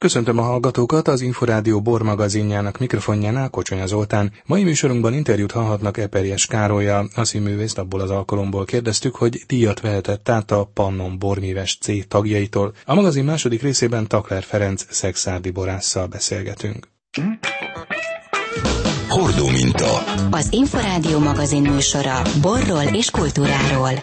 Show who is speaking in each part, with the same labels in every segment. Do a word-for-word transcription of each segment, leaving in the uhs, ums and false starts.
Speaker 1: Köszöntöm a hallgatókat, az Inforádió bormagazinjának mikrofonjánál Kocsonya Zoltán. Mai műsorunkban interjút hallhatnak Eperjes Károllyal, a színművészt abból az alkalomból kérdeztük, hogy díjat vehetett át a Pannon Bormíves cég tagjaitól. A magazin második részében Takler Ferenc szekszárdi borásszal beszélgetünk.
Speaker 2: Hordó minta.
Speaker 3: Az Inforádió magazin műsora borról és kultúráról.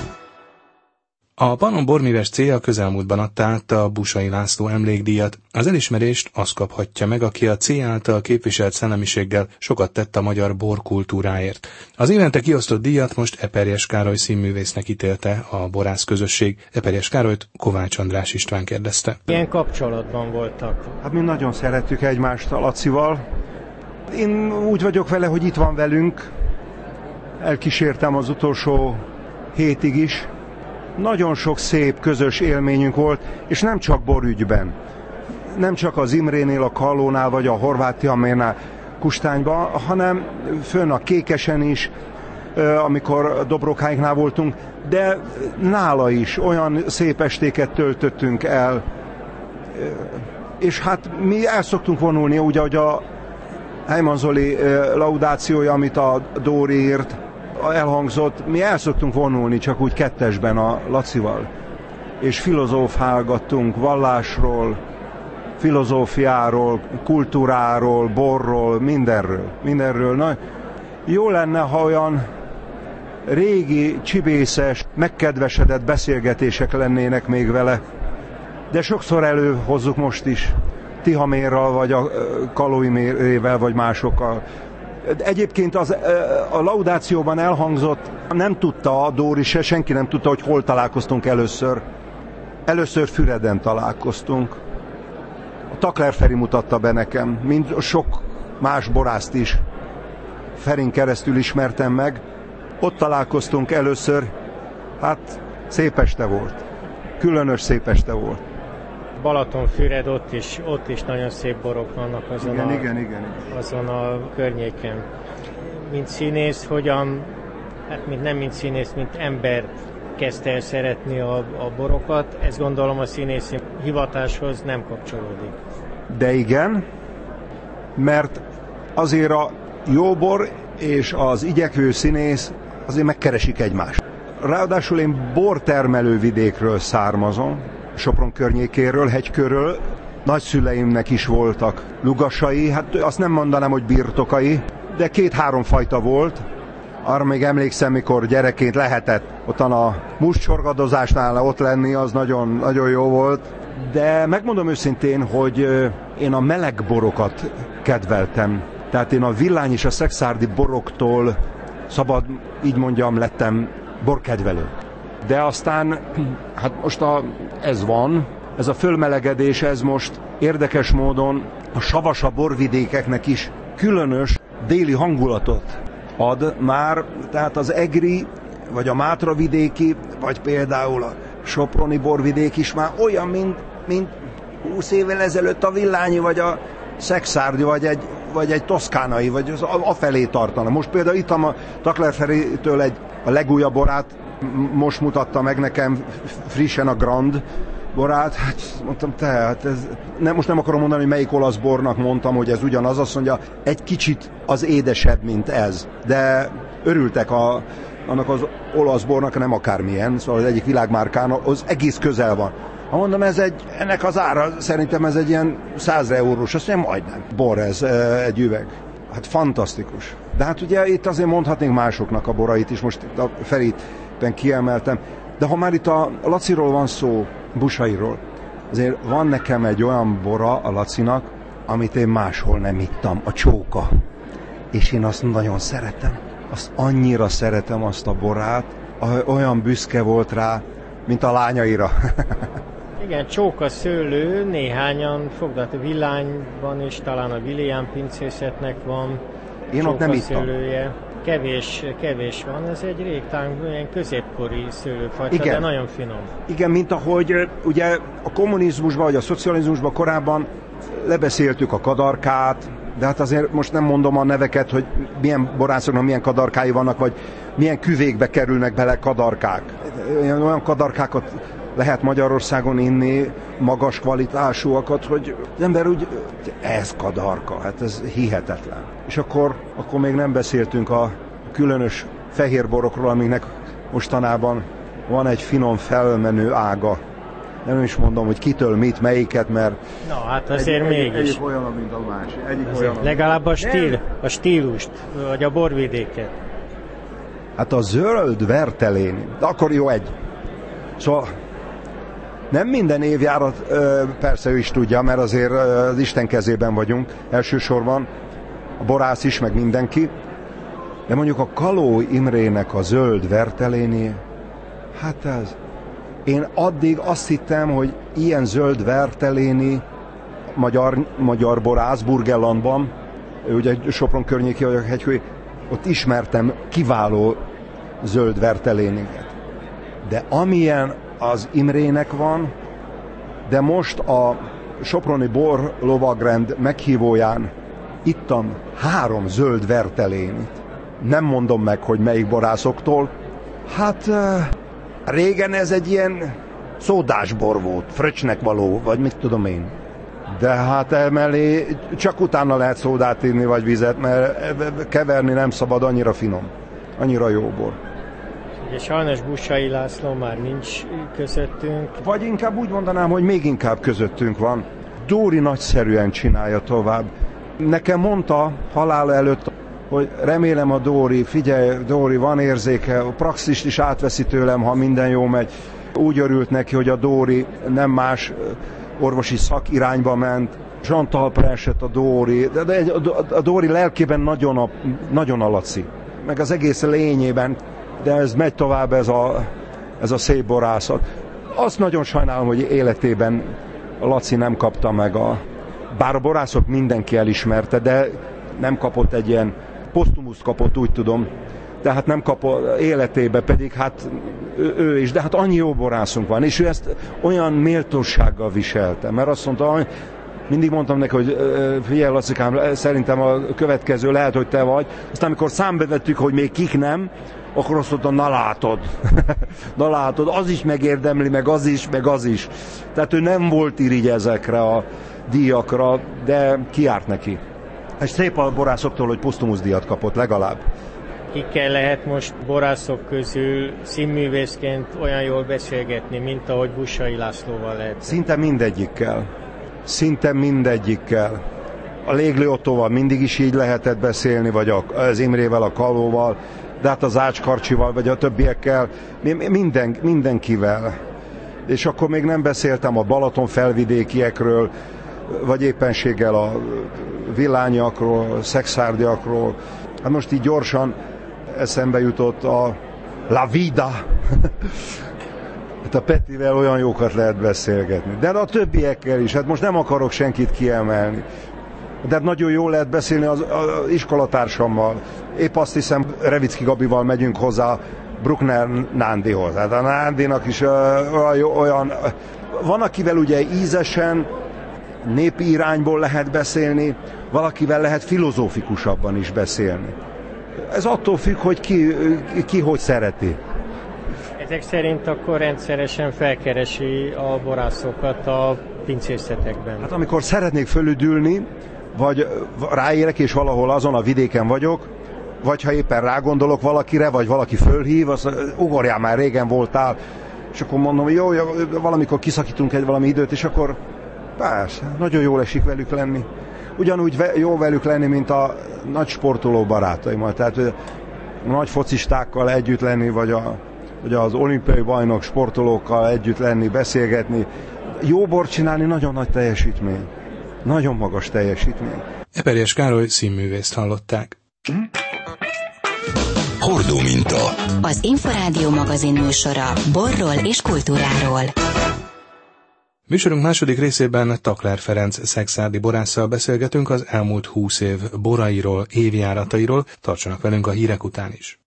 Speaker 1: A Pannon Bormíves cég a közelmúltban adta át a Busay László emlékdíjat. Az elismerést azt kaphatja meg, aki a cég által képviselt szellemiséggel sokat tett a magyar borkultúráért. Az évente kiosztott díjat most Eperjes Károly színművésznek ítélte a borász közösség. Eperjes Károlyt Kovács András István kérdezte.
Speaker 4: Milyen kapcsolatban voltak?
Speaker 5: Hát mi nagyon szeretjük egymást a Lacival. Én úgy vagyok vele, hogy itt van velünk. Elkísértem az utolsó hétig is. Nagyon sok szép közös élményünk volt, és nem csak borügyben. Nem csak az Imrénél, a Kallónál, vagy a Horváth-Tihamérnál Kustányban, hanem fönn a Kékesen is, amikor Dobrokháiknál voltunk, de nála is olyan szép estéket töltöttünk el. És hát mi el szoktunk vonulni, úgy, ahogy a Heimann Zoli laudációja, amit a Dóri írt, elhangzott, mi el szoktunk vonulni csak úgy kettesben a Lacival, és filozófálgattunk vallásról, filozófiáról, kultúráról, borról, mindenről. mindenről. Na, jó lenne, ha olyan régi, csibészes, megkedvesedett beszélgetések lennének még vele, de sokszor előhozzuk most is, Tihamérral, vagy a Kalóimérével, vagy másokkal. Egyébként az, a laudációban elhangzott, nem tudta a Dóri se, senki nem tudta, hogy hol találkoztunk először. Először Füreden találkoztunk. A Takler Feri mutatta be nekem, mind sok más borászt is Ferin keresztül ismertem meg. Ott találkoztunk először, hát szép este volt. Különös szép este volt.
Speaker 4: Balatonfüred, ott is, ott is nagyon szép borok vannak azon,
Speaker 5: igen,
Speaker 4: a,
Speaker 5: igen, igen.
Speaker 4: azon a környéken. Mint színész, hogyan, hát mint, nem mint színész, mint ember kezdte el szeretni a, a borokat, ez gondolom a színészi hivatáshoz nem kapcsolódik.
Speaker 5: De igen, mert azért a jó bor és az igyekvő színész azért megkeresik egymást. Ráadásul én bortermelő vidékről származom, Sopron környékéről, hegykörről. Nagyszüleimnek is voltak lugasai, hát azt nem mondanám, hogy birtokai, de két-három fajta volt. Arra még emlékszem, mikor gyerekként lehetett ottan a mustsorgadozásnál ott lenni, az nagyon, nagyon jó volt. De megmondom őszintén, hogy én a meleg borokat kedveltem. Tehát én a Villány és a szekszárdi boroktól, szabad így mondjam, lettem borkedvelő. De aztán, hát most a, ez van, ez a fölmelegedés, ez most érdekes módon a savasa borvidékeknek is különös déli hangulatot ad már, tehát az egri, vagy a Mátra vidéki, vagy például a soproni borvidék is már olyan, mint, mint húsz évvel ezelőtt a Villányi, vagy a szekszárdi, vagy egy, vagy egy toszkánai, vagy az afelé tartana. Most például itt a Takler Feritől egy, a legújabb borát, most mutatta meg nekem frissen a Grand borát, hát mondtam, tehát ez, nem, most nem akarom mondani, hogy melyik olasz bornak mondtam, hogy ez ugyanaz, azt mondja, egy kicsit az édesebb, mint ez, de örültek a, annak az olasz bornak, nem akármilyen, szóval az egyik világmárkának, az egész közel van. Ha mondom, ez egy, ennek az ára, szerintem ez egy ilyen száz eurós, azt mondja, majdnem bor ez, egy üveg. Hát fantasztikus. De hát ugye itt azért mondhatnénk másoknak a borait is, most itt a Ferit kiemeltem. De ha már itt a Laciról van szó, Busayról, azért van nekem egy olyan bora a Lacinak, amit én máshol nem ittam, a csóka. És én azt nagyon szeretem. Azt annyira szeretem azt a borát, olyan büszke volt rá, mint a lányaira.
Speaker 4: Igen, csóka szőlő, néhányan fognak, a Villányban is, talán a William pincészetnek van.
Speaker 5: Én ott nem ittam.
Speaker 4: Szőlője. Kevés, kevés van, ez egy régtán ilyen középkori szőlőfajta, igen, de nagyon finom. Igen,
Speaker 5: mint ahogy ugye a kommunizmusban, vagy a szocializmusban korábban lebeszéltük a kadarkát, de hát azért most nem mondom a neveket, hogy milyen borászoknak milyen kadarkái vannak, vagy milyen küvékbe kerülnek bele kadarkák. Olyan kadarkákat lehet Magyarországon inni magas kvalitásúakat, hogy az ember úgy, ez kadarka, hát ez hihetetlen. És akkor, akkor még nem beszéltünk a különös fehérborokról, amiknek mostanában van egy finom felmenő ága. Nem is mondom, hogy kitől mit, melyiket, mert...
Speaker 4: Na, hát azért
Speaker 5: egy,
Speaker 4: mégis.
Speaker 5: Egyik olyan, mint a másik. Egyik olyan,
Speaker 4: legalább a, stíl, a stílust, vagy a borvidéket.
Speaker 5: Hát a zöld verteléni, de akkor jó egy. Szóval nem minden évjárat, persze ő is tudja, mert azért az Isten kezében vagyunk, elsősorban a borász is, meg mindenki, de mondjuk a Kaló Imrének a zöld verteléni, hát ez... Én addig azt hittem, hogy ilyen zöld verteléni magyar, magyar borász Burgenlandban, ugye Sopron környéki vagyok, hegykő, ott ismertem kiváló zöld verteléniket. De amilyen az Imrének van, de most a Soproni Bor Lovagrend meghívóján ittam három zöld vertelénit. Nem mondom meg, hogy melyik borászoktól. Hát régen ez egy ilyen szódásbor volt, fröccsnek való, vagy mit tudom én. De hát emellé csak utána lehet szódát írni, vagy vizet, mert keverni nem szabad, annyira finom, annyira jó bor.
Speaker 4: Ugye sajnos Bussai László már nincs közöttünk.
Speaker 5: Vagy inkább úgy mondanám, hogy még inkább közöttünk van. Dóri nagyszerűen csinálja tovább. Nekem mondta halála előtt, hogy remélem a Dóri, figyelj, Dóri, van érzéke, a praxist is átveszi tőlem, ha minden jó megy. Úgy örült neki, hogy a Dóri nem más orvosi szakirányba ment. Zsantalpra esett a Dóri, de, de a Dóri lelkében nagyon a, nagyon a Laci. Meg az egész lényében, de ez megy tovább, ez a, ez a szép borászat. Azt nagyon sajnálom, hogy életében a Laci nem kapta meg a... Bár a borászok mindenki elismerte, de nem kapott egy ilyen posztumuszt kapott, úgy tudom. Tehát nem kapott életébe, pedig hát ő, ő is, de hát annyi jó borászunk van, és ő ezt olyan méltósággal viselte, mert azt mondta, hogy mindig mondtam neki, hogy figyelj Lacikám, szerintem a következő lehet, hogy te vagy. Aztán amikor számba vettük, hogy még kik nem, akkor azt mondta, na látod, na látod, az is megérdemli, meg az is, meg az is. Tehát ő nem volt irigy ezekre a díjakra, de kiárt neki. És szép a borászoktól, hogy posztumusz díjat kapott legalább.
Speaker 4: Kikkel lehet most borászok közül színművészként olyan jól beszélgetni, mint ahogy Bussai Lászlóval lehet?
Speaker 5: Szinte mindegyikkel. Szinte mindegyikkel. A Léglő Ottóval mindig is így lehetett beszélni, vagy az Imrével, a Kalóval, de hát az Ács Karcsival, vagy a többiekkel, minden, mindenkivel. És akkor még nem beszéltem a Balaton felvidékiekről, vagy éppenséggel a villányiakról, szexárdiakról. Hát most így gyorsan eszembe jutott a La Vida. Hát a Petivel olyan jókat lehet beszélgetni. De a többiekkel is, hát most nem akarok senkit kiemelni. De hát nagyon jól lehet beszélni az, az iskolatársammal. Épp azt hiszem, Revicki Gabival megyünk hozzá Bruckner Nándihoz. Hát a Nándinak is uh, olyan... Van, akivel ugye ízesen, népi irányból lehet beszélni, valakivel lehet filozófikusabban is beszélni. Ez attól függ, hogy ki, ki hogy szereti.
Speaker 4: Ezek szerint akkor rendszeresen felkeresi a borászokat a pincészetekben.
Speaker 5: Hát amikor szeretnék fölüdülni, vagy ráérek és valahol azon a vidéken vagyok, vagy ha éppen rágondolok valakire, vagy valaki fölhív, azt ugorjál, már régen voltál, és akkor mondom, hogy jó, valamikor kiszakítunk egy valami időt, és akkor persze, nagyon jól esik velük lenni. Ugyanúgy jó velük lenni, mint a nagy sportoló barátaimmal. Tehát a nagy focistákkal együtt lenni, vagy, a, vagy az olimpiai bajnok sportolókkal együtt lenni, beszélgetni. Jó bort csinálni nagyon nagy teljesítmény. Nagyon magas teljesítmény.
Speaker 1: Eperjes Károly színművészt hallották.
Speaker 3: Hordó minta. Az Inforádió magazin műsora borról és kultúráról.
Speaker 1: Műsorunk második részében Takler Ferenc szekszárdi borásszal beszélgetünk az elmúlt húsz év borairól, évjáratairól. Tartsanak velünk a hírek után is.